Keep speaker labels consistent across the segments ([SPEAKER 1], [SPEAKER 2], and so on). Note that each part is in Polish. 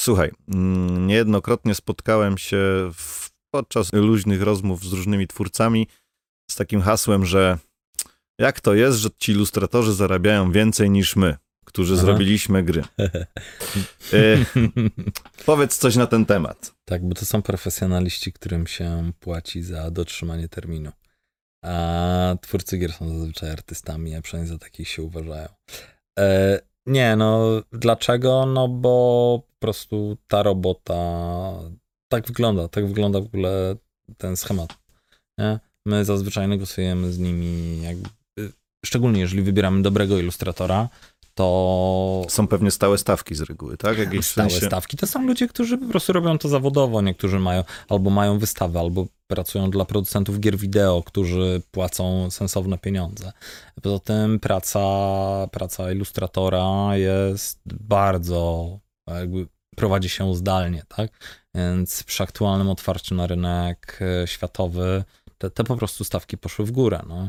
[SPEAKER 1] Słuchaj, niejednokrotnie spotkałem się podczas luźnych rozmów z różnymi twórcami z takim hasłem, że jak to jest, że ci ilustratorzy zarabiają więcej niż my, którzy zrobiliśmy gry. Powiedz coś na ten temat.
[SPEAKER 2] Tak, bo to są profesjonaliści, którym się płaci za dotrzymanie terminu. A twórcy gier są zazwyczaj artystami, a przynajmniej za takich się uważają. Nie, no dlaczego? No bo po prostu ta robota tak wygląda w ogóle ten schemat. Nie? My zazwyczaj negocjujemy z nimi, jakby, szczególnie jeżeli wybieramy dobrego ilustratora, to...
[SPEAKER 1] Są pewnie stałe stawki z reguły, tak? Jakieś
[SPEAKER 2] stałe stawki to są ludzie, którzy po prostu robią to zawodowo. Niektórzy mają wystawy, albo pracują dla producentów gier wideo, którzy płacą sensowne pieniądze. Poza tym praca ilustratora jest bardzo, jakby prowadzi się zdalnie, tak? Więc przy aktualnym otwarciu na rynek światowy te po prostu stawki poszły w górę, no.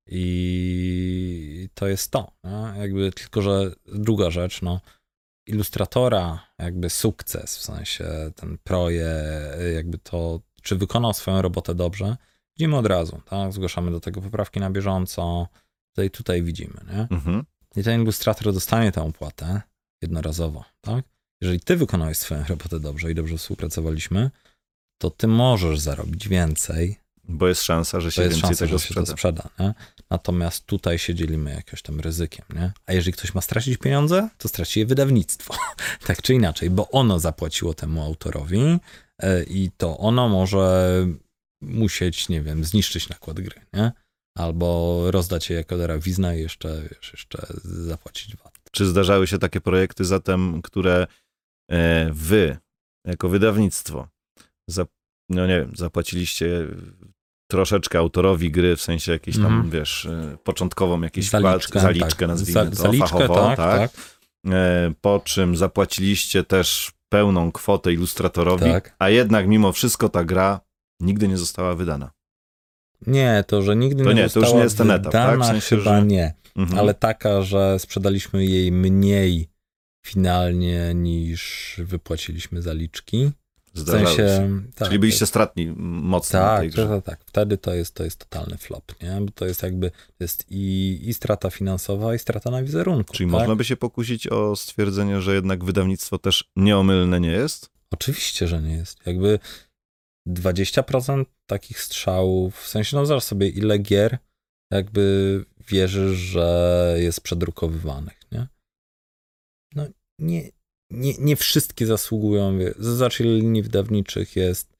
[SPEAKER 2] I to jest to, no? Jakby tylko, że druga rzecz, no, ilustratora, jakby sukces, w sensie ten projekt, jakby to, czy wykonał swoją robotę dobrze, widzimy od razu, tak? Zgłaszamy do tego poprawki na bieżąco, tutaj widzimy, nie?
[SPEAKER 1] Mhm.
[SPEAKER 2] I ten ilustrator dostanie tę opłatę jednorazowo, tak? Jeżeli ty wykonałeś swoją robotę dobrze i dobrze współpracowaliśmy, to ty możesz zarobić więcej.
[SPEAKER 1] Bo jest szansa, że się więcej tego sprzeda.
[SPEAKER 2] Nie? Natomiast tutaj się dzielimy jakimś tam ryzykiem. Nie? A jeżeli ktoś ma stracić pieniądze, to straci je wydawnictwo. Tak czy inaczej, bo ono zapłaciło temu autorowi i to ono może musieć, nie wiem, zniszczyć nakład gry, nie? Albo rozdać je jako darowizna i jeszcze zapłacić VAT.
[SPEAKER 1] Czy zdarzały się takie projekty zatem, które wy, jako wydawnictwo, no nie wiem, zapłaciliście troszeczkę autorowi gry, w sensie jakiejś tam, wiesz, początkową jakąś zaliczkę, tak, nazwijmy to,
[SPEAKER 2] zaliczkę,
[SPEAKER 1] fachowo, tak. Po czym zapłaciliście też pełną kwotę ilustratorowi,
[SPEAKER 2] tak.
[SPEAKER 1] A jednak mimo wszystko ta gra nigdy nie została wydana.
[SPEAKER 2] Nie, to, że nigdy nie została
[SPEAKER 1] to już nie jest ten etap, tak?
[SPEAKER 2] W sensie, chyba że... nie, ale taka, że sprzedaliśmy jej mniej finalnie niż wypłaciliśmy zaliczki.
[SPEAKER 1] Zdarzało się. Tak, czyli byliście stratni mocno na tej grze.
[SPEAKER 2] Tak. Wtedy to jest totalny flop, nie? Bo to jest jakby, to jest i strata finansowa, i strata na wizerunku.
[SPEAKER 1] Czyli
[SPEAKER 2] tak?
[SPEAKER 1] można by się pokusić o stwierdzenie, że jednak wydawnictwo też nieomylne nie jest?
[SPEAKER 2] Oczywiście, że nie jest. Jakby 20% takich strzałów, w sensie, no zobacz sobie, ile gier jakby wierzysz, że jest przedrukowywanych, nie? No nie wszystkie zasługują, zobacz, ile linii wydawniczych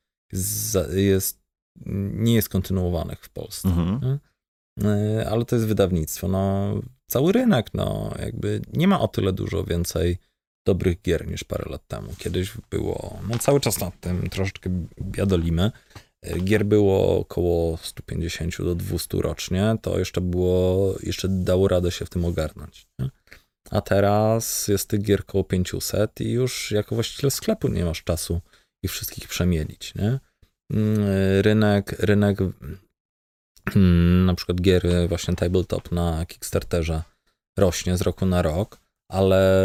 [SPEAKER 2] nie jest kontynuowanych w Polsce. Ale to jest wydawnictwo. No, cały rynek, no, jakby nie ma o tyle dużo więcej dobrych gier niż parę lat temu. Kiedyś było, no cały czas nad tym troszeczkę biadolimy. Gier było około 150 do 200 rocznie, to jeszcze dało radę się w tym ogarnąć. Nie? A teraz jest tych gier około 500 i już jako właściciel sklepu nie masz czasu ich wszystkich przemielić, nie? Rynek na przykład gier właśnie tabletop na Kickstarterze rośnie z roku na rok, ale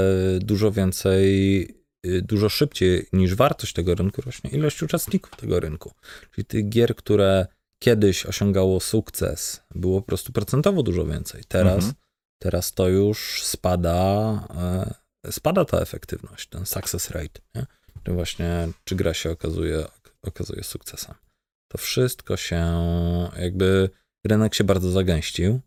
[SPEAKER 2] dużo szybciej niż wartość tego rynku rośnie ilość uczestników tego rynku. Czyli tych gier, które kiedyś osiągało sukces, było po prostu procentowo dużo więcej. Teraz to już spada ta efektywność, ten success rate, nie? Czy gra się okazuje sukcesem. To wszystko się, jakby rynek się bardzo zagęścił.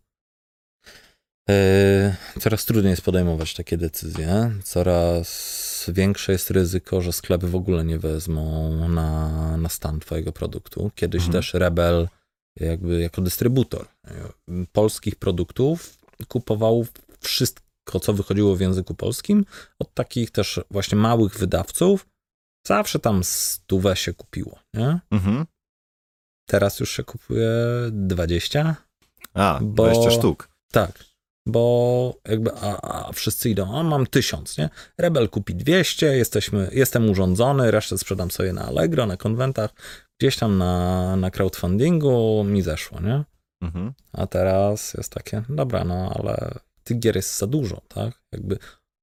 [SPEAKER 2] Coraz trudniej jest podejmować takie decyzje, coraz większe jest ryzyko, że sklepy w ogóle nie wezmą na stan twojego produktu. Kiedyś też Rebel jakby jako dystrybutor polskich produktów kupował wszystko, co wychodziło w języku polskim, od takich też właśnie małych wydawców. Zawsze tam 100 się kupiło, nie? Teraz już się kupuje 20.
[SPEAKER 1] 20 sztuk.
[SPEAKER 2] Tak, bo jakby wszyscy idą, mam 1000, nie? Rebel kupi 200, jestem urządzony, resztę sprzedam sobie na Allegro, na konwentach, gdzieś tam na crowdfundingu mi zeszło, nie? A teraz jest takie, dobra, no ale tych gier jest za dużo, tak? Jakby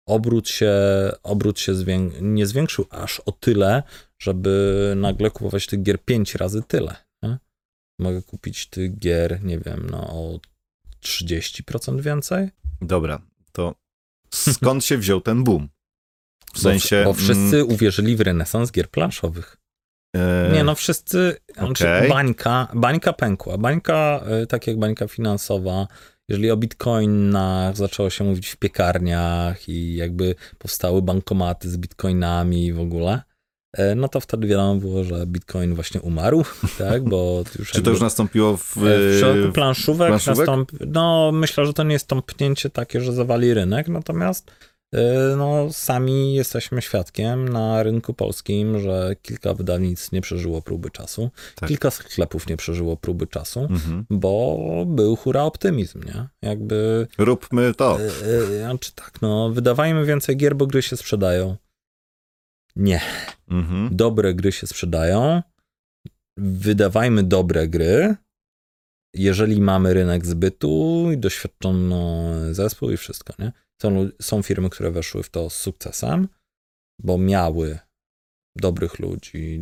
[SPEAKER 2] obrót się nie zwiększył aż o tyle, żeby nagle kupować tych gier 5 razy tyle. Nie? Mogę kupić tych gier, nie wiem, no o 30% więcej.
[SPEAKER 1] Dobra, to skąd się wziął ten boom? W sensie...
[SPEAKER 2] Bo wszyscy uwierzyli w renesans gier planszowych. Nie, no wszyscy,
[SPEAKER 1] okay.
[SPEAKER 2] bańka pękła. Bańka, tak jak bańka finansowa, jeżeli o bitcoinach zaczęło się mówić w piekarniach i jakby powstały bankomaty z bitcoinami w ogóle, no to wtedy wiadomo było, że bitcoin właśnie umarł, tak, bo już
[SPEAKER 1] Czy to już nastąpiło w
[SPEAKER 2] przypadku planszówek? No myślę, że to nie jest tąpnięcie takie, że zawali rynek, natomiast no sami jesteśmy świadkiem na rynku polskim, że kilka wydawnictw nie przeżyło próby czasu, tak. Kilka sklepów nie przeżyło próby czasu, bo był hura optymizm, nie? Jakby...
[SPEAKER 1] Róbmy to.
[SPEAKER 2] Znaczy tak, no wydawajmy więcej gier, bo gry się sprzedają. Nie. Dobre gry się sprzedają, wydawajmy dobre gry, jeżeli mamy rynek zbytu i doświadczono zespół i wszystko, nie? Są firmy, które weszły w to z sukcesem, bo miały dobrych ludzi,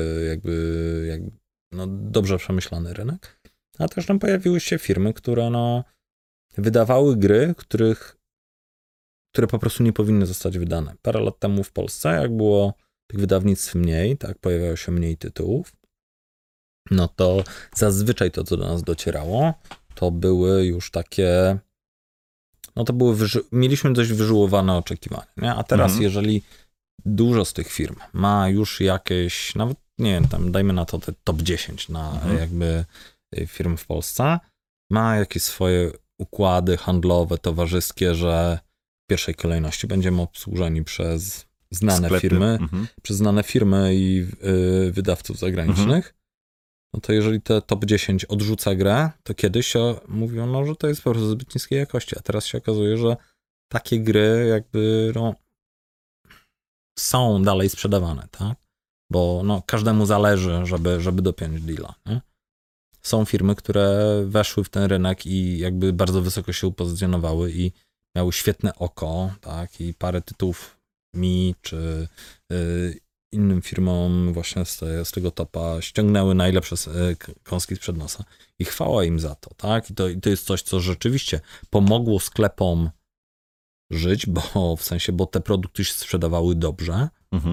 [SPEAKER 2] dobrze przemyślany rynek, a też tam pojawiły się firmy, które wydawały gry, które po prostu nie powinny zostać wydane. Parę lat temu w Polsce, jak było tych wydawnictw mniej, tak, pojawiało się mniej tytułów, no to zazwyczaj to, co do nas docierało, to były już takie... No to mieliśmy dość wyżyłowane oczekiwania, nie? A teraz jeżeli dużo z tych firm ma już jakieś, nawet nie wiem, tam dajmy na to te top 10 na jakby firm w Polsce, ma jakieś swoje układy handlowe, towarzyskie, że w pierwszej kolejności będziemy obsłużeni przez znane firmy, przez znane firmy i wydawców zagranicznych, no to jeżeli te top 10 odrzuca grę, to kiedyś się mówią, że to jest po prostu zbyt niskiej jakości, a teraz się okazuje, że takie gry jakby są dalej sprzedawane, tak? Bo każdemu zależy, żeby dopiąć deala, nie? Są firmy, które weszły w ten rynek i jakby bardzo wysoko się upozycjonowały i miały świetne oko, tak? I parę tytułów czy innym firmom właśnie z tego topa ściągnęły najlepsze kąski sprzed nosa i chwała im za to, tak? I to jest coś, co rzeczywiście pomogło sklepom żyć, bo te produkty się sprzedawały dobrze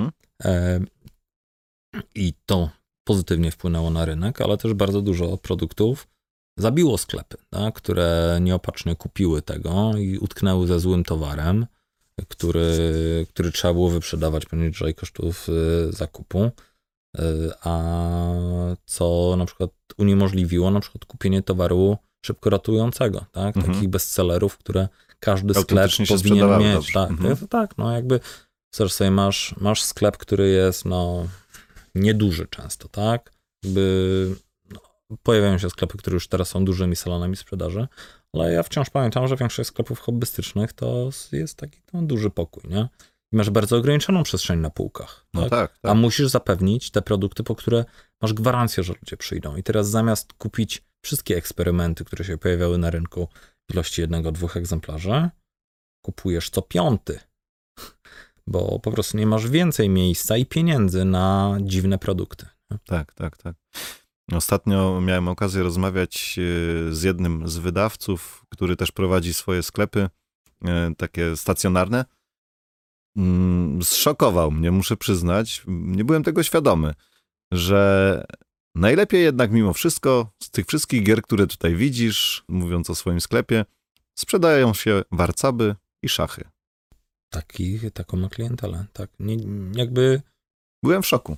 [SPEAKER 2] i to pozytywnie wpłynęło na rynek, ale też bardzo dużo produktów zabiło sklepy, tak? Które nieopatrznie kupiły tego i utknęły ze złym towarem, który trzeba było wyprzedawać poniżej kosztów zakupu, a co na przykład uniemożliwiło na przykład kupienie towaru szybko ratującego, tak? Takich bestsellerów, które każdy sklep powinien mieć. Tak, tak, jakby sobie masz sklep, który jest nieduży często, tak? Jakby pojawiają się sklepy, które już teraz są dużymi salonami sprzedaży, ale ja wciąż pamiętam, że większość sklepów hobbystycznych to jest taki duży pokój, nie? I masz bardzo ograniczoną przestrzeń na półkach. Tak?
[SPEAKER 1] Tak.
[SPEAKER 2] A musisz zapewnić te produkty, po które masz gwarancję, że ludzie przyjdą. I teraz zamiast kupić wszystkie eksperymenty, które się pojawiały na rynku w ilości 1-2 egzemplarzy, kupujesz co 5. Bo po prostu nie masz więcej miejsca i pieniędzy na dziwne produkty. Nie?
[SPEAKER 1] Tak. Ostatnio miałem okazję rozmawiać z jednym z wydawców, który też prowadzi swoje sklepy, takie stacjonarne. Zszokował mnie, muszę przyznać. Nie byłem tego świadomy, że najlepiej jednak mimo wszystko z tych wszystkich gier, które tutaj widzisz, mówiąc o swoim sklepie, sprzedają się warcaby i szachy.
[SPEAKER 2] Taką ma klientelę, tak. Jakby...
[SPEAKER 1] Byłem w szoku.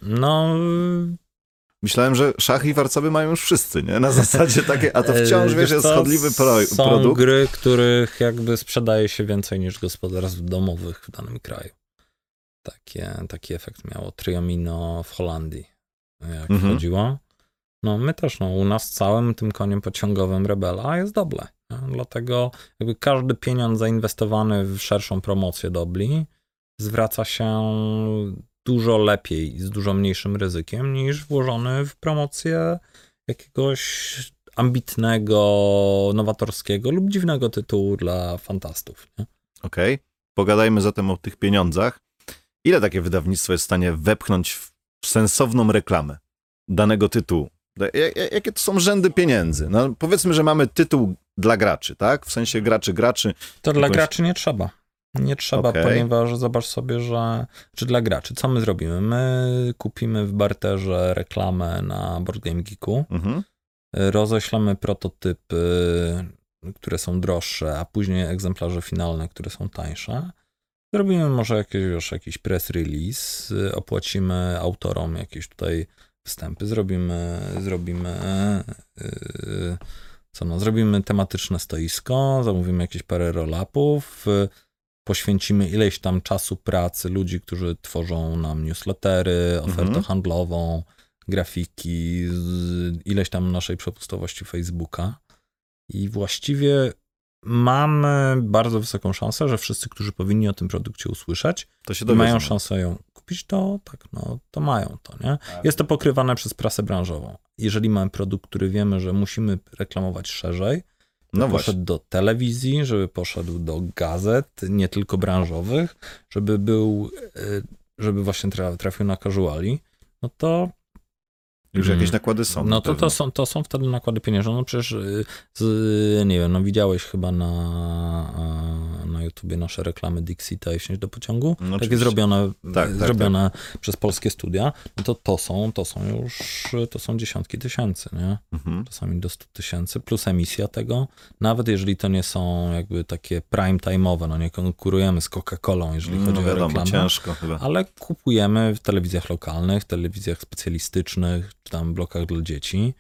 [SPEAKER 1] Myślałem, że szachy i warcaby mają już wszyscy, nie? Na zasadzie takie, a to wciąż, wiesz, jest szkodliwy produkt.
[SPEAKER 2] Są gry, których jakby sprzedaje się więcej niż gospodarstw domowych w danym kraju. Taki efekt miało Triomino w Holandii, jak wchodziło. My też, u nas całym tym koniem pociągowym Rebela jest Doble. Dlatego jakby każdy pieniądz zainwestowany w szerszą promocję Dobli zwraca się dużo lepiej i z dużo mniejszym ryzykiem niż włożony w promocję jakiegoś ambitnego, nowatorskiego lub dziwnego tytułu dla fantastów.
[SPEAKER 1] Okej. pogadajmy zatem o tych pieniądzach. Ile takie wydawnictwo jest w stanie wepchnąć w sensowną reklamę danego tytułu? Jakie to są rzędy pieniędzy? No, powiedzmy, że mamy tytuł dla graczy, tak? W sensie graczy.
[SPEAKER 2] To dla graczy nie trzeba. Nie trzeba, ponieważ zobacz sobie, że... Czy dla graczy, co my zrobimy? My kupimy w barterze reklamę na Board Game Geeku, roześlemy prototypy, które są droższe, a później egzemplarze finalne, które są tańsze. Zrobimy może jakiś press release, opłacimy autorom jakieś tutaj wstępy, zrobimy tematyczne stoisko, zamówimy jakieś parę roll-upów, poświęcimy ileś tam czasu pracy ludzi, którzy tworzą nam newslettery, ofertę handlową, grafiki, ileś tam naszej przepustowości Facebooka i właściwie mamy bardzo wysoką szansę, że wszyscy, którzy powinni o tym produkcie usłyszeć, mają szansę ją kupić, to mają to, nie? Jest to pokrywane przez prasę branżową. Jeżeli mamy produkt, który wiemy, że musimy reklamować szerzej, żeby poszedł do telewizji, żeby poszedł do gazet, nie tylko branżowych, żeby właśnie trafił na casuali, no to
[SPEAKER 1] już jakieś nakłady są.
[SPEAKER 2] No to są wtedy nakłady pieniężne. No przecież, nie wiem, no widziałeś chyba na YouTubie nasze reklamy Dixita i Wsiąść do pociągu. No takie zrobione przez polskie studia. No to są dziesiątki tysięcy, nie? Czasami do 100 000 plus emisja tego. Nawet jeżeli to nie są jakby takie prime time'owe, no nie konkurujemy z Coca-Colą, jeżeli chodzi o reklamę.
[SPEAKER 1] Ciężko chyba.
[SPEAKER 2] Ale kupujemy w telewizjach lokalnych, telewizjach specjalistycznych, czy tam blokach dla dzieci.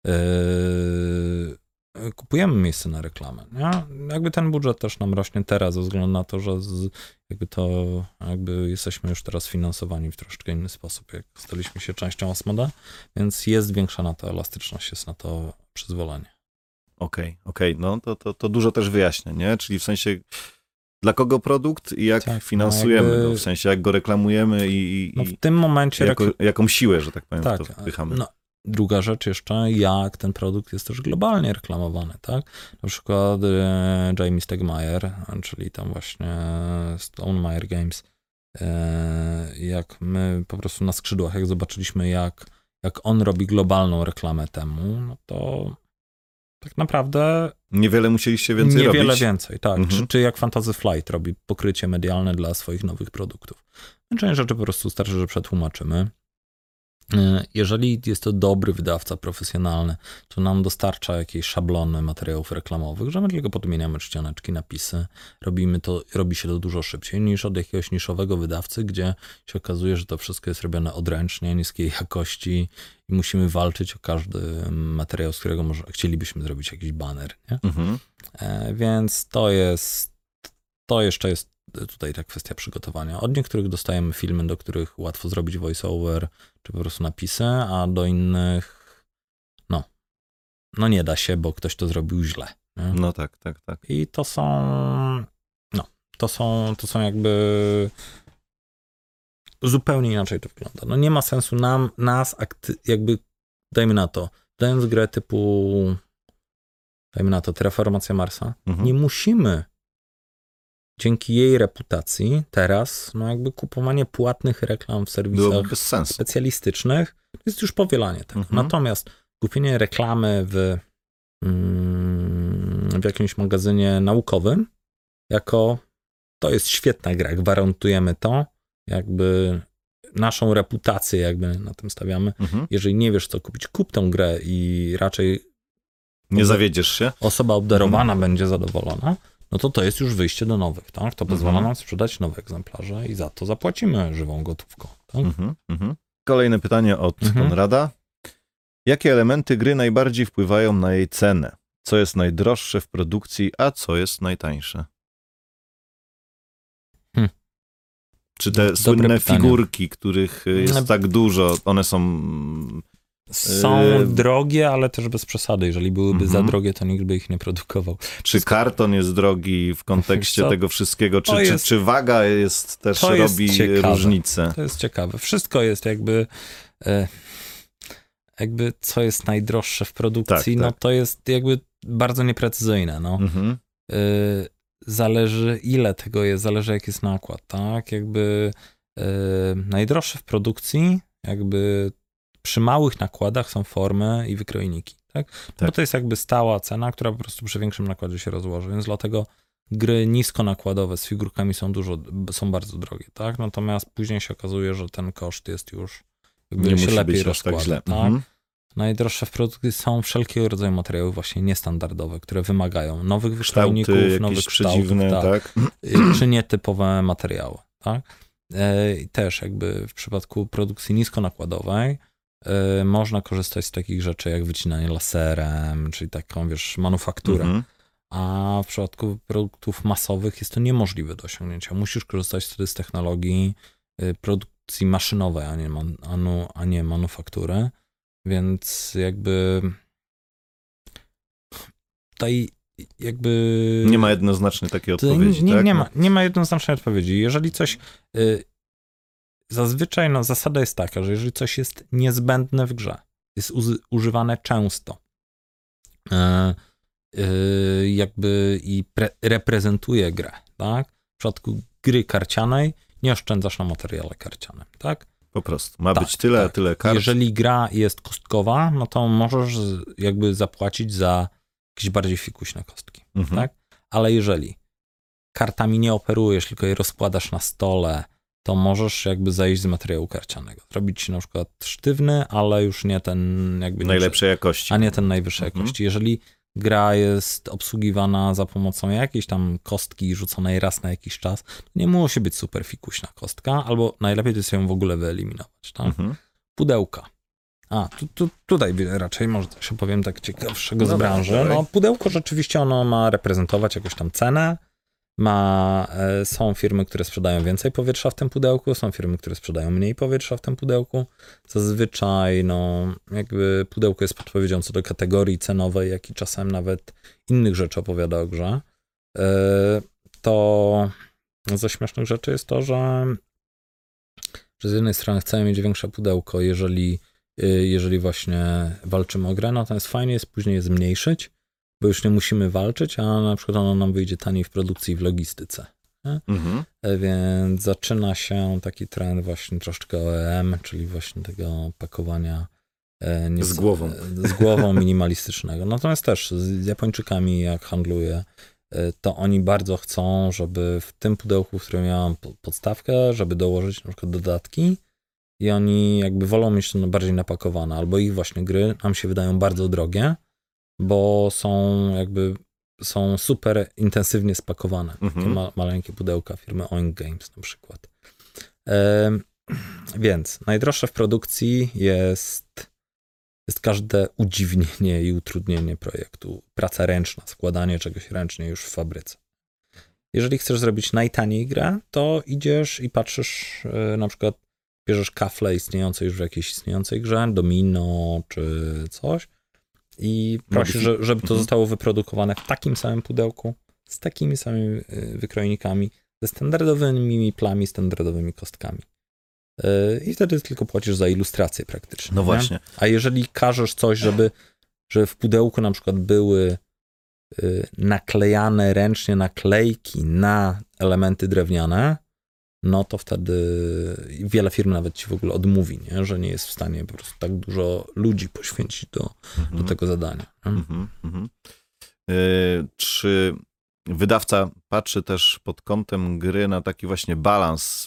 [SPEAKER 2] Kupujemy miejsce na reklamę. Nie? Jakby ten budżet też nam rośnie teraz, ze względu na to, że jesteśmy już teraz finansowani w troszeczkę inny sposób, jak staliśmy się częścią Asmoda, więc jest większa na to elastyczność, jest na to przyzwolenie.
[SPEAKER 1] Okej. No to dużo też wyjaśnia, nie? Czyli w sensie dla kogo produkt i jak finansujemy go, w sensie jak go reklamujemy i
[SPEAKER 2] w tym momencie
[SPEAKER 1] jaką siłę, że tak powiem, w to wpychamy.
[SPEAKER 2] No, druga rzecz jeszcze, jak ten produkt jest też globalnie reklamowany, tak? Na przykład Jamie Stegmaier, czyli tam właśnie Stonemaier Games, jak my po prostu na skrzydłach, jak zobaczyliśmy, jak on robi globalną reklamę temu, no to tak naprawdę...
[SPEAKER 1] Niewiele musieliście więcej robić.
[SPEAKER 2] Niewiele więcej, tak. Czy jak Fantasy Flight robi pokrycie medialne dla swoich nowych produktów. Część rzeczy po prostu starczy, że przetłumaczymy. Jeżeli jest to dobry wydawca profesjonalny, to nam dostarcza jakieś szablony materiałów reklamowych, że my tylko podmieniamy czcioneczki, napisy. Robi się to dużo szybciej niż od jakiegoś niszowego wydawcy, gdzie się okazuje, że to wszystko jest robione odręcznie, niskiej jakości i musimy walczyć o każdy materiał, z którego chcielibyśmy zrobić jakiś baner. Nie? Więc to jeszcze jest tutaj ta kwestia przygotowania. Od niektórych dostajemy filmy, do których łatwo zrobić voice-over, czy po prostu napisy, a do innych no nie da się, bo ktoś to zrobił źle. Nie?
[SPEAKER 1] No tak.
[SPEAKER 2] I to są jakby zupełnie inaczej to wygląda. No nie ma sensu jakby dajmy na to, dając grę typu Terraformacja Marsa, nie musimy dzięki jej reputacji teraz, no jakby kupowanie płatnych reklam w serwisach specjalistycznych jest już powielanie tego. Natomiast kupienie reklamy w jakimś magazynie naukowym, to jest świetna gra, gwarantujemy to, jakby naszą reputację jakby na tym stawiamy. Jeżeli nie wiesz co kupić, kup tę grę i raczej
[SPEAKER 1] nie zawiedziesz się.
[SPEAKER 2] Osoba obdarowana będzie zadowolona. No to jest już wyjście do nowych, tak? To pozwala nam sprzedać nowe egzemplarze i za to zapłacimy żywą gotówką. Tak?
[SPEAKER 1] Kolejne pytanie od Konrada. Jakie elementy gry najbardziej wpływają na jej cenę? Co jest najdroższe w produkcji, a co jest najtańsze? Czy te słynne figurki, których jest tak dużo, one są
[SPEAKER 2] drogie, ale też bez przesady. Jeżeli byłyby za drogie, to nikt by ich nie produkował.
[SPEAKER 1] Czy karton jest drogi w kontekście tego wszystkiego? Czy waga jest też robi różnicę?
[SPEAKER 2] To jest ciekawe. Wszystko jest jakby co jest najdroższe w produkcji, no to jest jakby bardzo nieprecyzyjne. No. zależy ile tego jest, zależy jaki jest nakład, tak? Jakby najdroższe w produkcji, jakby przy małych nakładach są formy i wykrojniki, tak? Bo to jest jakby stała cena, która po prostu przy większym nakładzie się rozłoży, więc dlatego gry niskonakładowe z figurkami są bardzo drogie, tak? Natomiast później się okazuje, że ten koszt jest już jakby
[SPEAKER 1] nie
[SPEAKER 2] się
[SPEAKER 1] musi
[SPEAKER 2] lepiej
[SPEAKER 1] być aż
[SPEAKER 2] rozkłada,
[SPEAKER 1] tak źle.
[SPEAKER 2] tak? Najdroższe w produkcji są wszelkiego rodzaju materiały właśnie niestandardowe, które wymagają nowych wykrojników, nowych kształtów, tak? Czy nietypowe materiały, tak? Też jakby w przypadku produkcji niskonakładowej można korzystać z takich rzeczy jak wycinanie laserem, czyli taką, wiesz, manufakturę. A w przypadku produktów masowych jest to niemożliwe do osiągnięcia. Musisz korzystać wtedy z technologii produkcji maszynowej, a nie manufaktury. Więc jakby tutaj jakby...
[SPEAKER 1] Nie ma jednoznacznej takiej odpowiedzi, tak?
[SPEAKER 2] Nie ma jednoznacznej odpowiedzi. Jeżeli coś... Zazwyczaj zasada jest taka, że jeżeli coś jest niezbędne w grze, jest używane często, jakby i reprezentuje grę, tak? W przypadku gry karcianej nie oszczędzasz na materiale karcianym, tak?
[SPEAKER 1] Po prostu. Ma być tyle kart.
[SPEAKER 2] Jeżeli gra jest kostkowa, no to możesz jakby zapłacić za jakieś bardziej fikuśne kostki, tak? Ale jeżeli kartami nie operujesz, tylko je rozkładasz na stole, to możesz jakby zejść z materiału karcianego. Zrobić na przykład sztywny, ale już nie ten jakby...
[SPEAKER 1] Najlepszej jakości.
[SPEAKER 2] A nie ten najwyższej jakości. Jeżeli gra jest obsługiwana za pomocą jakiejś tam kostki rzuconej raz na jakiś czas, to nie musi być super fikuśna kostka, albo najlepiej to jest ją w ogóle wyeliminować. Tak? Pudełka. Tutaj raczej może też opowiem tak ciekawszego z branży. No, pudełko rzeczywiście ono ma reprezentować jakąś tam cenę. Są firmy, które sprzedają więcej powietrza w tym pudełku, są firmy, które sprzedają mniej powietrza w tym pudełku. Zazwyczaj jakby pudełko jest podpowiedzią co do kategorii cenowej, jak i czasem nawet innych rzeczy opowiada o grze. To ze śmiesznych rzeczy jest to, że z jednej strony chcemy mieć większe pudełko, jeżeli właśnie walczymy o grę, natomiast fajnie jest później je zmniejszyć, bo już nie musimy walczyć, a na przykład ono nam wyjdzie taniej w produkcji i w logistyce. Więc zaczyna się taki trend właśnie troszeczkę OEM, czyli właśnie tego pakowania z głową minimalistycznego. Natomiast też z Japończykami, jak handluję, to oni bardzo chcą, żeby w tym pudełku, w którym ja mam podstawkę, żeby dołożyć na przykład dodatki i oni jakby wolą mieć to bardziej napakowane, albo ich właśnie gry nam się wydają bardzo drogie, bo są super intensywnie spakowane. Takie maleńkie pudełka firmy Oink Games na przykład. Więc najdroższe w produkcji jest każde udziwnienie i utrudnienie projektu. Praca ręczna, składanie czegoś ręcznie już w fabryce. Jeżeli chcesz zrobić najtaniej grę, to idziesz i patrzysz, na przykład bierzesz kafle istniejące już w jakiejś istniejącej grze, domino czy coś, i prosisz, żeby to zostało wyprodukowane w takim samym pudełku, z takimi samymi wykrojnikami, ze standardowymi miplami, standardowymi kostkami. I wtedy tylko płacisz za ilustrację praktycznie.
[SPEAKER 1] No właśnie.
[SPEAKER 2] A jeżeli każesz coś, żeby w pudełku na przykład były naklejane ręcznie naklejki na elementy drewniane, no to wtedy wiele firm nawet ci w ogóle odmówi, nie? Że nie jest w stanie po prostu tak dużo ludzi poświęcić do tego zadania.
[SPEAKER 1] Czy wydawca patrzy też pod kątem gry na taki właśnie balans?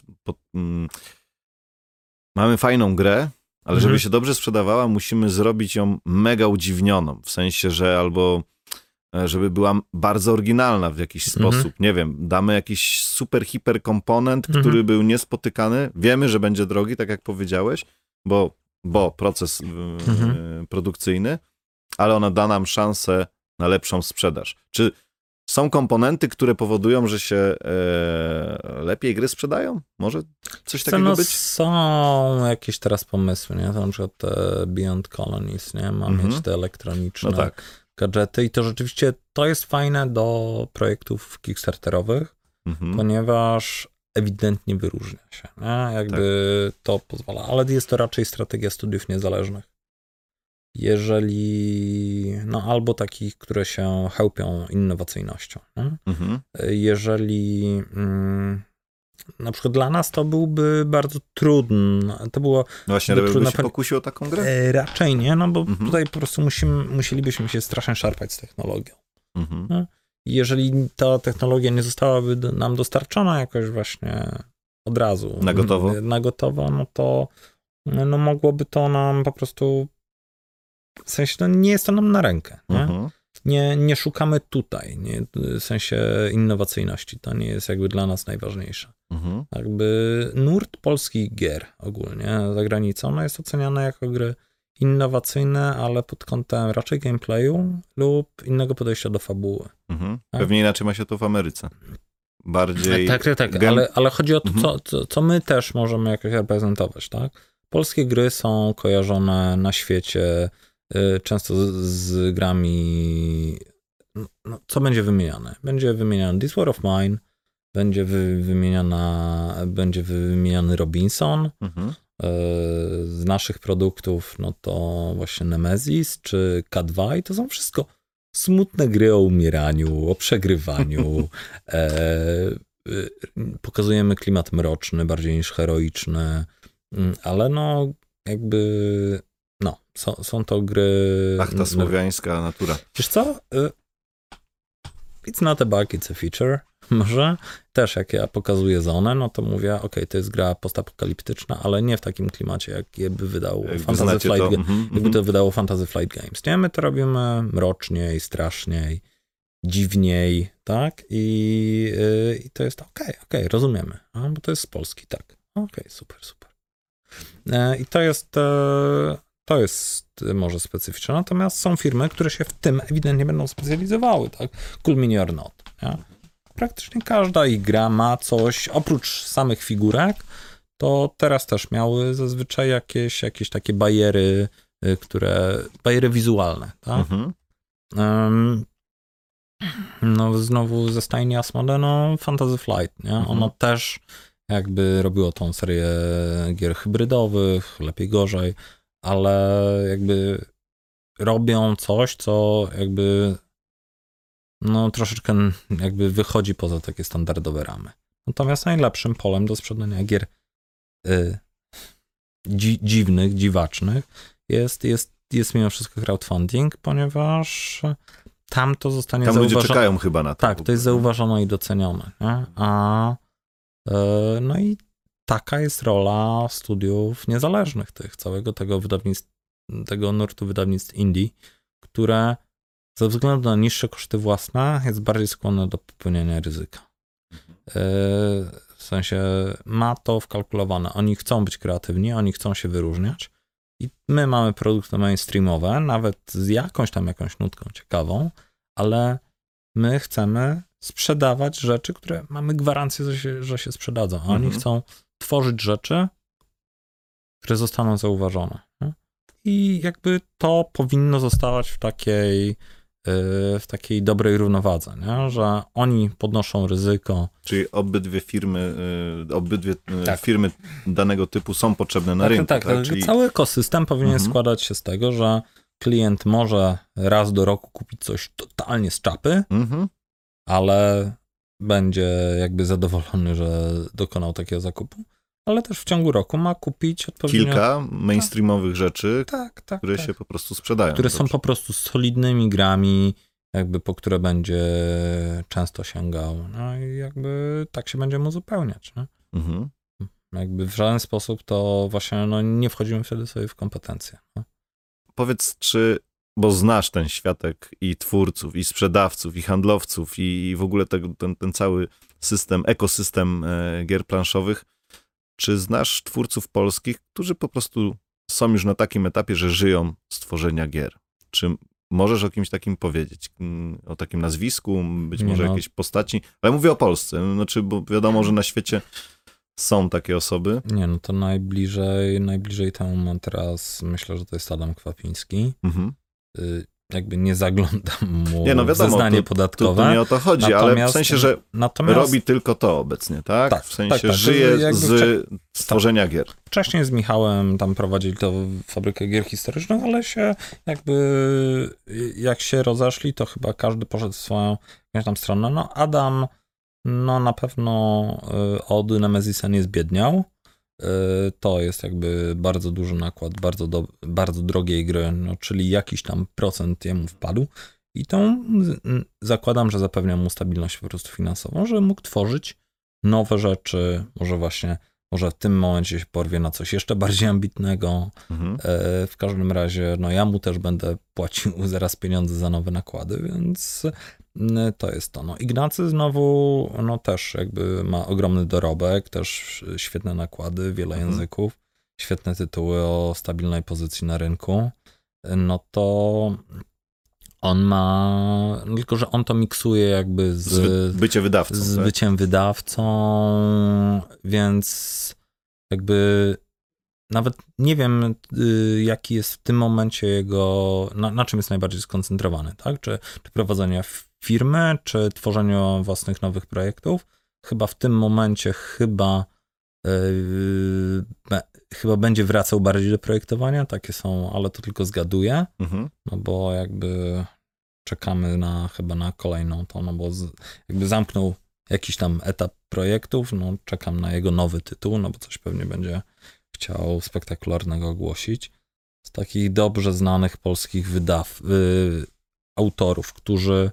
[SPEAKER 1] Mamy fajną grę, ale żeby się dobrze sprzedawała, musimy zrobić ją mega udziwnioną, w sensie, że albo żeby była bardzo oryginalna w jakiś sposób. Nie wiem, damy jakiś super, hiper komponent, który był niespotykany. Wiemy, że będzie drogi, tak jak powiedziałeś, bo proces produkcyjny, ale ona da nam szansę na lepszą sprzedaż. Czy są komponenty, które powodują, że się lepiej gry sprzedają? Może coś takiego być?
[SPEAKER 2] Są jakieś teraz pomysły, nie? To na przykład Beyond Colonies, nie? Ma mieć te elektroniczne gadżety i to rzeczywiście to jest fajne do projektów kickstarterowych, ponieważ ewidentnie wyróżnia się, nie? To pozwala, ale jest to raczej strategia studiów niezależnych. no albo takich, które się chełpią innowacyjnością. Nie? Jeżeli na przykład dla nas to byłby bardzo trudne. To było
[SPEAKER 1] właśnie, by się pokusił o taką grę?
[SPEAKER 2] Raczej nie, no bo tutaj po prostu musielibyśmy się strasznie szarpać z technologią. Jeżeli ta technologia nie zostałaby nam dostarczona jakoś właśnie od razu na gotowo, no to no mogłoby to nam po prostu, w sensie no nie jest to nam na rękę. Nie szukamy tutaj, w sensie innowacyjności. To nie jest jakby dla nas najważniejsze. Jakby nurt polskich gier ogólnie za granicą no jest oceniany jako gry innowacyjne, ale pod kątem raczej gameplayu lub innego podejścia do fabuły.
[SPEAKER 1] Tak? Pewnie inaczej ma się to w Ameryce. Bardziej...
[SPEAKER 2] Tak, ale chodzi o to, co my też możemy jakoś reprezentować, tak? Polskie gry są kojarzone na świecie często z grami, no, co będzie wymieniane? Będzie wymieniany This War of Mine, będzie wymieniany Robinson. Z naszych produktów, no to właśnie Nemesis czy K2 i to są wszystko smutne gry o umieraniu, o przegrywaniu. Pokazujemy klimat mroczny, bardziej niż heroiczny, ale no jakby no, są to gry...
[SPEAKER 1] Ach, ta słowiańska natura.
[SPEAKER 2] Wiesz co? It's not a bug, it's a feature. Może też jak ja pokazuję Zonę, no to mówię, okej, to jest gra postapokaliptyczna, ale nie w takim klimacie, jakby wydał Fantasy Flight jakby to wydało Fantasy Flight Games. Nie, my to robimy mroczniej, straszniej, dziwniej, tak? I to jest okej, rozumiemy, bo to jest z Polski, tak. Okej, super. I to jest może specyficzne, natomiast są firmy, które się w tym ewidentnie będą specjalizowały, tak? Cool Mini or Not, nie? Praktycznie każda ich gra ma coś, oprócz samych figurek, to teraz też miały zazwyczaj jakieś takie bariery, bariery wizualne, tak? No znowu ze stajni Asmodee, no Fantasy Flight, nie? Ono też jakby robiło tą serię gier hybrydowych, lepiej gorzej, ale jakby robią coś, co jakby no troszeczkę jakby wychodzi poza takie standardowe ramy. Natomiast najlepszym polem do sprzedania gier dziwnych, dziwacznych jest mimo wszystko crowdfunding, ponieważ tam to zostanie
[SPEAKER 1] zauważone. Tam ludzie czekają chyba na to.
[SPEAKER 2] Tak, to jest zauważone i docenione. Nie? No i taka jest rola studiów niezależnych, całego tego nurtu wydawnictw indie, które ze względu na niższe koszty własne jest bardziej skłonne do popełniania ryzyka. W sensie ma to wkalkulowane. Oni chcą być kreatywni, oni chcą się wyróżniać i my mamy produkty mainstreamowe, nawet z jakąś nutką ciekawą, ale my chcemy sprzedawać rzeczy, które mamy gwarancję, że się sprzedadzą, a oni chcą tworzyć rzeczy, które zostaną zauważone. Nie? I jakby to powinno zostawać w takiej dobrej równowadze, nie? Że oni podnoszą ryzyko.
[SPEAKER 1] Czyli obydwie firmy danego typu są potrzebne na rynku.
[SPEAKER 2] Tak? Czyli... Cały ekosystem powinien składać się z tego, że klient może raz do roku kupić coś totalnie z czapy, ale będzie jakby zadowolony, że dokonał takiego zakupu, ale też w ciągu roku ma kupić odpowiednio...
[SPEAKER 1] Kilka mainstreamowych rzeczy, które się po prostu sprzedają.
[SPEAKER 2] Które są po prostu solidnymi grami, jakby po które będzie często sięgał. No i jakby tak się będziemy uzupełniać. Nie? Jakby w żaden sposób to właśnie nie wchodzimy wtedy sobie w kompetencje. No.
[SPEAKER 1] Powiedz, bo znasz ten światek i twórców, i sprzedawców, i handlowców, i w ogóle ten cały ekosystem gier planszowych. Czy znasz twórców polskich, którzy po prostu są już na takim etapie, że żyją z tworzenia gier? Czy możesz o kimś takim powiedzieć? O takim nazwisku, być może jakiejś postaci? Ale mówię o Polsce, bo wiadomo, że na świecie są takie osoby.
[SPEAKER 2] To najbliżej temu mam teraz, myślę, że to jest Adam Kwapiński. jakby nie zaglądam mu
[SPEAKER 1] Nie, no wiadomo,
[SPEAKER 2] zeznanie podatkowe.
[SPEAKER 1] Tu nie o to chodzi, ale w sensie, że robi tylko to obecnie, tak?
[SPEAKER 2] Tak,
[SPEAKER 1] w sensie
[SPEAKER 2] tak,
[SPEAKER 1] żyje z stworzenia gier.
[SPEAKER 2] Wcześniej z Michałem tam prowadzili to fabrykę gier historycznych, ale się jakby, jak się rozeszli, to chyba każdy poszedł w swoją jakąś tam stronę. No Adam, no na pewno od Nemezisa nie zbiedniał. To jest jakby bardzo duży nakład, bardzo drogiej gry, no, czyli jakiś tam procent jemu wpadł i to zakładam, że zapewnia mu stabilność po prostu finansową, żeby mógł tworzyć nowe rzeczy, może w tym momencie się porwie na coś jeszcze bardziej ambitnego. W każdym razie, no ja mu też będę płacił zaraz pieniądze za nowe nakłady, więc to jest to. No Ignacy znowu, no też jakby ma ogromny dorobek, też świetne nakłady, wiele języków, świetne tytuły o stabilnej pozycji na rynku. No to on ma, tylko że on to miksuje jakby z byciem wydawcą, więc jakby nawet nie wiem, jaki jest w tym momencie jego, na czym jest najbardziej skoncentrowany, tak? Czy prowadzenie firmy, czy tworzenie własnych nowych projektów. Chyba w tym momencie chyba będzie wracał bardziej do projektowania, takie są, ale to tylko zgaduję, no bo jakby czekamy chyba na kolejną to, no bo jakby zamknął jakiś tam etap projektów, no czekam na jego nowy tytuł, no bo coś pewnie będzie chciał spektakularnego ogłosić. Z takich dobrze znanych polskich autorów, którzy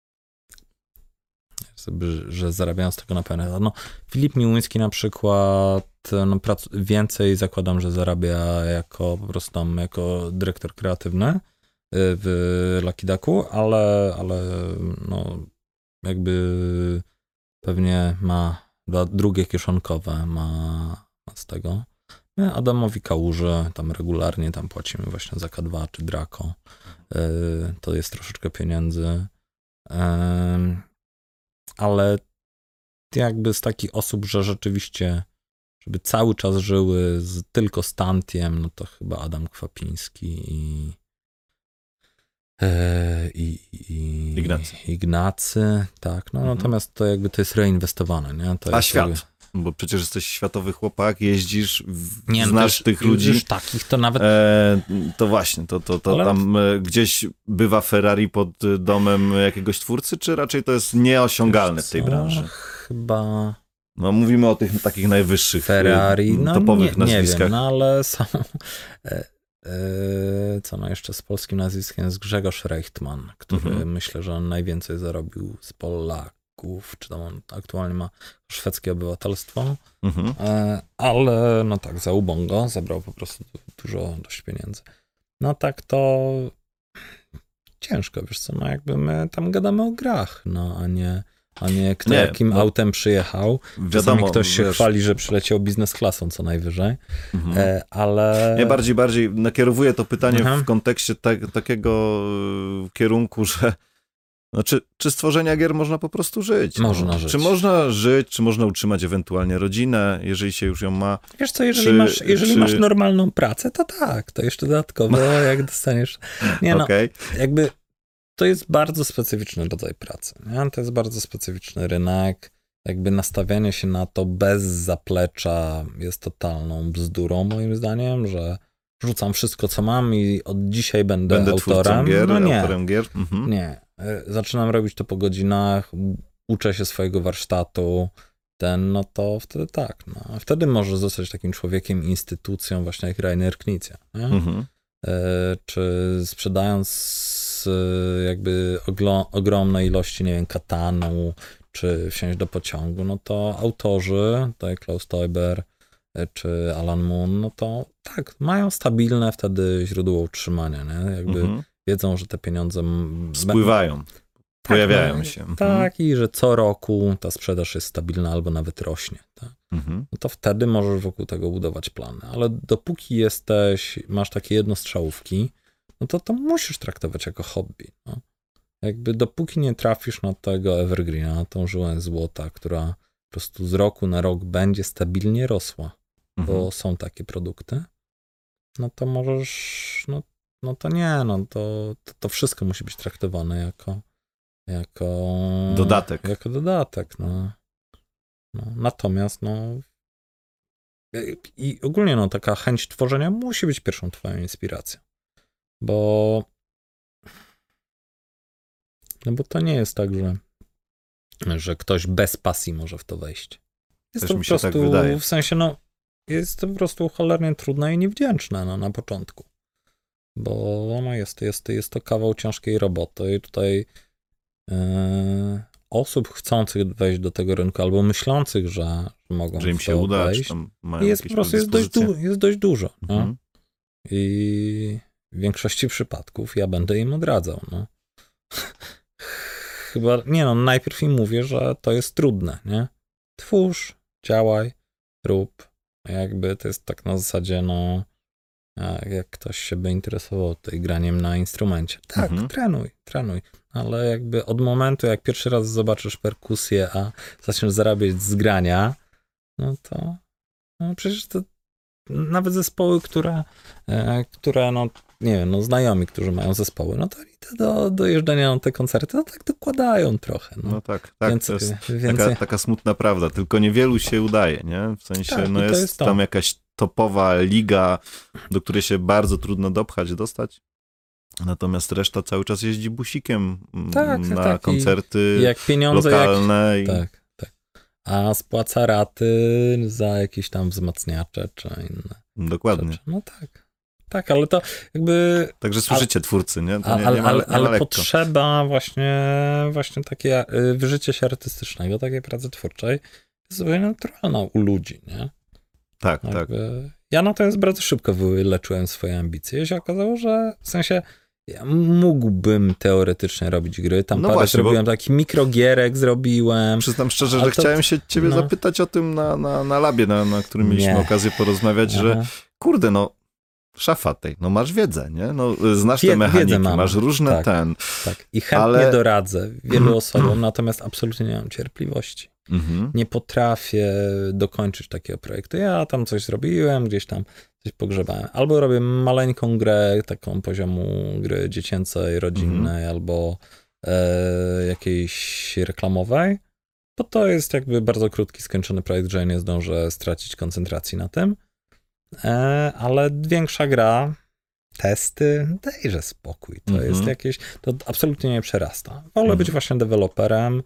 [SPEAKER 2] że zarabiają z tego na pewno. No, Filip Miłuński na przykład, no, więcej zakładam, że zarabia jako po prostu tam jako dyrektor kreatywny w Lucky Ducku, ale no jakby pewnie ma drugie kieszonkowe ma z tego. My Adamowi Kałuży tam regularnie tam płacimy właśnie za K2 czy Draco. To jest troszeczkę pieniędzy. Ale jakby z takich osób, że rzeczywiście, żeby cały czas żyły tylko z Tantiem, no to chyba Adam Kwapiński i Ignacy, tak. No natomiast to jakby to jest reinwestowane, nie? To jest
[SPEAKER 1] świat?
[SPEAKER 2] Jakby...
[SPEAKER 1] Bo przecież jesteś światowy chłopak, jeździsz, znasz tych ludzi.
[SPEAKER 2] Już takich to nawet...
[SPEAKER 1] to właśnie, ale... tam gdzieś bywa Ferrari pod domem jakiegoś twórcy, czy raczej to jest nieosiągalne w tej branży?
[SPEAKER 2] Chyba...
[SPEAKER 1] No mówimy o tych takich najwyższych,
[SPEAKER 2] Ferrari,
[SPEAKER 1] topowych nazwiskach.
[SPEAKER 2] Nie wiem, no ale są... co no jeszcze z polskim nazwiskiem jest Grzegorz Reichtman, który myślę, że on najwięcej zarobił z Polaków, czy tam on aktualnie ma szwedzkie obywatelstwo, ale no tak, za ubongo zabrał po prostu dość pieniędzy. No tak to ciężko, wiesz co, no jakby my tam gadamy o grach, no a nie kto jakim autem przyjechał. Czasami ktoś się chwali, że przyleciał biznes klasą co najwyżej, ale...
[SPEAKER 1] Ja bardziej nakierowuję to pytanie w kontekście takiego kierunku, że no, czy z tworzenia gier można po prostu żyć?
[SPEAKER 2] Można żyć.
[SPEAKER 1] Czy można żyć, czy można utrzymać ewentualnie rodzinę, jeżeli się już ją ma?
[SPEAKER 2] Wiesz co, jeżeli masz normalną pracę, to tak, to jeszcze dodatkowo jak dostaniesz... Nie no, jakby... To jest bardzo specyficzny rodzaj pracy. Nie? To jest bardzo specyficzny rynek. Jakby nastawianie się na to bez zaplecza jest totalną bzdurą, moim zdaniem, że rzucam wszystko, co mam i od dzisiaj będę autorem.
[SPEAKER 1] Autorem gier?
[SPEAKER 2] Nie. Zaczynam robić to po godzinach, uczę się swojego warsztatu, no to wtedy tak. No. Wtedy możesz zostać takim człowiekiem, instytucją, właśnie jak Rainer Knizia. Czy sprzedając jakby ogromne ilości, nie wiem, Katanu, czy wsiąść do pociągu, no to autorzy, tutaj Klaus Teuber, czy Alan Moon, no to tak, mają stabilne wtedy źródło utrzymania, nie? Jakby wiedzą, że te pieniądze
[SPEAKER 1] spływają, pojawiają się.
[SPEAKER 2] Tak, i że co roku ta sprzedaż jest stabilna albo nawet rośnie. Tak? No to wtedy możesz wokół tego budować plany, ale dopóki masz takie jednostrzałówki, no to musisz traktować jako hobby. No. Jakby dopóki nie trafisz na tego evergreena, na tą żyłę złota, która po prostu z roku na rok będzie stabilnie rosła, bo są takie produkty, no to możesz, no no to nie, no to wszystko musi być traktowane jako
[SPEAKER 1] Dodatek.
[SPEAKER 2] Jako dodatek, no. Natomiast, i ogólnie, taka chęć tworzenia musi być pierwszą twoją inspiracją, bo to nie jest tak, że ktoś bez pasji może w to wejść. Jest
[SPEAKER 1] Też
[SPEAKER 2] to
[SPEAKER 1] mi
[SPEAKER 2] po
[SPEAKER 1] się
[SPEAKER 2] prostu,
[SPEAKER 1] tak wydaje.
[SPEAKER 2] w sensie, jest to po prostu cholernie trudne i niewdzięczne, na początku. Bo jest to kawał ciężkiej roboty i tutaj osób chcących wejść do tego rynku albo myślących, że mogą
[SPEAKER 1] że im
[SPEAKER 2] w
[SPEAKER 1] się
[SPEAKER 2] to
[SPEAKER 1] uda,
[SPEAKER 2] wejść,
[SPEAKER 1] czy tam mają
[SPEAKER 2] jest po
[SPEAKER 1] jakieś
[SPEAKER 2] prostu
[SPEAKER 1] predyspozycje.
[SPEAKER 2] jest dość dużo.
[SPEAKER 1] Mhm.
[SPEAKER 2] I w większości przypadków ja będę im odradzał. Chyba, najpierw im mówię, że to jest trudne, nie? Twórz, działaj, rób. Jakby to jest tak na zasadzie, jak ktoś się by interesował tutaj graniem na instrumencie. Tak, trenuj. Ale jakby od momentu, jak pierwszy raz zobaczysz perkusję, a zaczniesz zarabiać z grania, to przecież to nawet zespoły, które nie wiem, znajomi, którzy mają zespoły, to do jeżdżenia na te koncerty, tak dokładają trochę.
[SPEAKER 1] Tak,
[SPEAKER 2] Więcej,
[SPEAKER 1] to jest taka smutna prawda, tylko niewielu się udaje, nie? W sensie,
[SPEAKER 2] Tak,
[SPEAKER 1] jest tam jakaś topowa liga, do której się bardzo trudno dostać, natomiast reszta cały czas jeździ busikiem na koncerty
[SPEAKER 2] jak pieniądze,
[SPEAKER 1] lokalne.
[SPEAKER 2] Tak. A spłaca raty za jakieś tam wzmacniacze czy inne.
[SPEAKER 1] Dokładnie.
[SPEAKER 2] Rzeczy. Tak, ale to jakby...
[SPEAKER 1] Także słyszycie twórcy, nie? To nie
[SPEAKER 2] ale
[SPEAKER 1] lekko.
[SPEAKER 2] potrzeba właśnie takie wyżycie się artystycznego, takiej pracy twórczej jest zupełnie naturalna u ludzi, nie?
[SPEAKER 1] Tak.
[SPEAKER 2] Ja natomiast bardzo szybko wyleczyłem swoje ambicje i się okazało, że w sensie ja mógłbym teoretycznie robić gry. Tam parę zrobiłem, taki mikrogierek zrobiłem.
[SPEAKER 1] Przyznam szczerze, że chciałem się ciebie zapytać o tym na labie, na którym mieliśmy okazję porozmawiać, że kurde, szafa tej, masz wiedzę, nie? Znasz te mechaniki, masz różne
[SPEAKER 2] Tak, i chętnie doradzę wielu osobom, natomiast absolutnie nie mam cierpliwości. Nie potrafię dokończyć takiego projektu. Ja tam coś zrobiłem, gdzieś tam coś pogrzebałem. Albo robię maleńką grę, taką poziomu gry dziecięcej, rodzinnej, albo jakiejś reklamowej, bo to jest jakby bardzo krótki, skończony projekt, że ja nie zdążę stracić koncentracji na tym. Ale większa gra, testy, dejże spokój. To jest jakieś, to absolutnie nie przerasta. Wolę być właśnie deweloperem,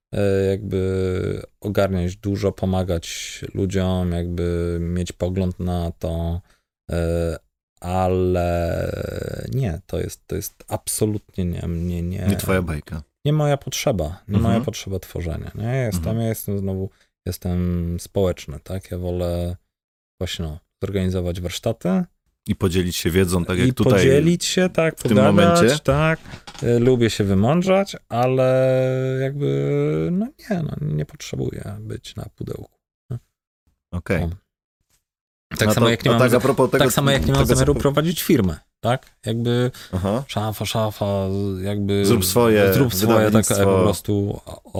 [SPEAKER 2] jakby ogarniać dużo, pomagać ludziom, jakby mieć pogląd na to, ale nie, to jest absolutnie nie
[SPEAKER 1] twoja bajka.
[SPEAKER 2] Nie moja potrzeba, moja potrzeba tworzenia. Nie? Jestem społeczny, tak? Ja wolę właśnie zorganizować warsztaty.
[SPEAKER 1] I podzielić się wiedzą, tak jak tutaj.
[SPEAKER 2] I podzielić się, tak,
[SPEAKER 1] w tym momencie.
[SPEAKER 2] Tak. Lubię się wymądrzać, ale jakby, nie potrzebuję być na pudełku.
[SPEAKER 1] Okej.
[SPEAKER 2] Tak samo jak nie mam zamiaru prowadzić firmę, tak? Jakby szafa, jakby...
[SPEAKER 1] Zrób swoje,
[SPEAKER 2] tak po prostu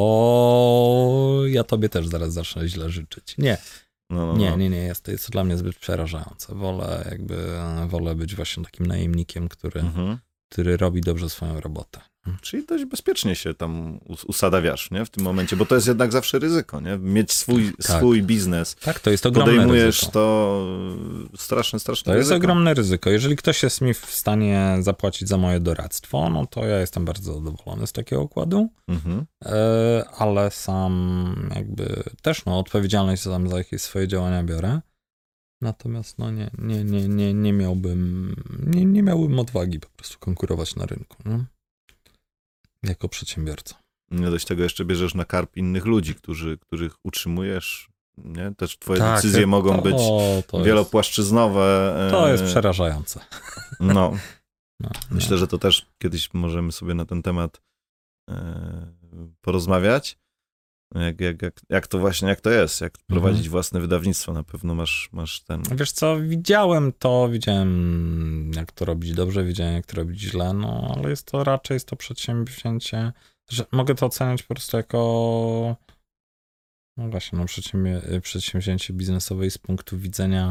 [SPEAKER 2] ja tobie też zaraz zacznę źle życzyć. Nie. Nie, jest to dla mnie zbyt przerażające. Wolę być właśnie takim najemnikiem, który robi dobrze swoją robotę.
[SPEAKER 1] Czyli dość bezpiecznie się tam usadawiasz, nie? W tym momencie, bo to jest jednak zawsze ryzyko, nie? Mieć swój biznes.
[SPEAKER 2] Tak, to jest ogromne
[SPEAKER 1] podejmujesz
[SPEAKER 2] ryzyko.
[SPEAKER 1] To straszne
[SPEAKER 2] To
[SPEAKER 1] ryzyko.
[SPEAKER 2] jest ogromne ryzyko. Jeżeli ktoś jest mi w stanie zapłacić za moje doradztwo, to ja jestem bardzo zadowolony z takiego układu, ale sam jakby też odpowiedzialność za jakieś swoje działania biorę. Natomiast nie miałbym odwagi po prostu konkurować na rynku, nie? Jako przedsiębiorca.
[SPEAKER 1] Nie dość tego jeszcze bierzesz na karp innych ludzi, których utrzymujesz, nie? Też twoje decyzje mogą być wielopłaszczyznowe.
[SPEAKER 2] To jest przerażające.
[SPEAKER 1] Myślę, że to też kiedyś możemy sobie na ten temat porozmawiać. Jak to właśnie, jak to jest, jak prowadzić własne wydawnictwo, na pewno masz ten...
[SPEAKER 2] Wiesz co, widziałem jak to robić dobrze, widziałem jak to robić źle, ale raczej jest to przedsięwzięcie, że mogę to oceniać po prostu jako przedsięwzięcie biznesowe z punktu widzenia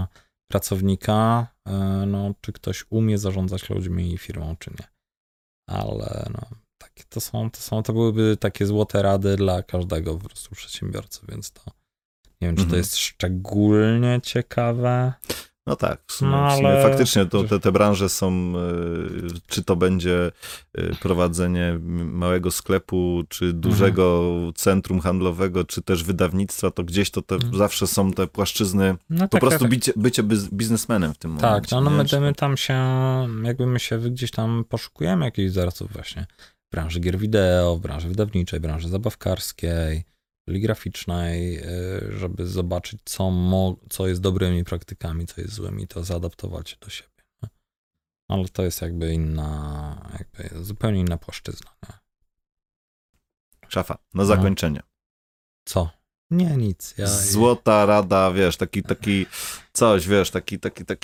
[SPEAKER 2] pracownika, no, czy ktoś umie zarządzać ludźmi i firmą, czy nie. Ale no, takie to byłyby takie złote rady dla każdego po prostu przedsiębiorcy, więc to nie wiem, czy to jest szczególnie ciekawe.
[SPEAKER 1] No tak, w sumie,
[SPEAKER 2] No,
[SPEAKER 1] w sumie
[SPEAKER 2] ale-
[SPEAKER 1] faktycznie te branże są, czy to będzie prowadzenie małego sklepu, czy dużego centrum handlowego, czy też wydawnictwa, to gdzieś to zawsze są te płaszczyzny,
[SPEAKER 2] No
[SPEAKER 1] po
[SPEAKER 2] tak,
[SPEAKER 1] prostu
[SPEAKER 2] tak.
[SPEAKER 1] bycie biznesmenem w tym
[SPEAKER 2] Tak,
[SPEAKER 1] momencie.
[SPEAKER 2] no
[SPEAKER 1] nie?
[SPEAKER 2] my tam się, jakby my się gdzieś tam poszukujemy jakichś wzorców właśnie w branży gier wideo, w branży wydawniczej, branży zabawkarskiej, graficznej, żeby zobaczyć, co jest dobrymi praktykami, co jest złymi, to zaadaptować do siebie. Nie? Ale to jest jakby zupełnie inna płaszczyzna. Nie?
[SPEAKER 1] Szafa, na zakończenie.
[SPEAKER 2] Co? Nie, nic.
[SPEAKER 1] Złota rada, wiesz, taki coś, wiesz, taki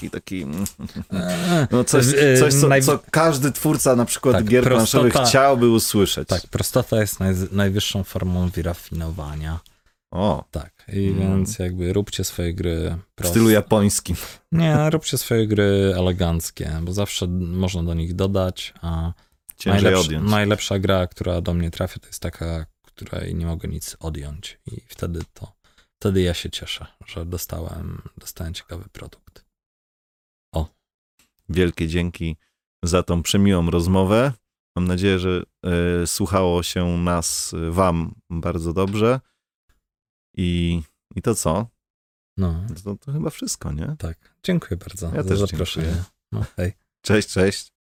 [SPEAKER 1] no coś co każdy twórca na przykład
[SPEAKER 2] tak,
[SPEAKER 1] gier planszowych chciałby usłyszeć.
[SPEAKER 2] Tak, prostota jest najwyższą formą wyrafinowania.
[SPEAKER 1] O.
[SPEAKER 2] Tak, i więc jakby róbcie swoje gry
[SPEAKER 1] w stylu japońskim.
[SPEAKER 2] Nie, róbcie swoje gry eleganckie, bo zawsze można do nich dodać, a
[SPEAKER 1] ciężej odjąć.
[SPEAKER 2] Najlepsza gra, która do mnie trafia, to jest taka, której nie mogę nic odjąć i wtedy ja się cieszę, że dostałem ciekawy produkt. O.
[SPEAKER 1] Wielkie dzięki za tą przemiłą rozmowę. Mam nadzieję, że słuchało się wam bardzo dobrze. I to co?
[SPEAKER 2] No.
[SPEAKER 1] To chyba wszystko, nie?
[SPEAKER 2] Tak. Dziękuję bardzo
[SPEAKER 1] Ja
[SPEAKER 2] za
[SPEAKER 1] też
[SPEAKER 2] zaproszenie.
[SPEAKER 1] dziękuję.
[SPEAKER 2] No, hej.
[SPEAKER 1] Cześć.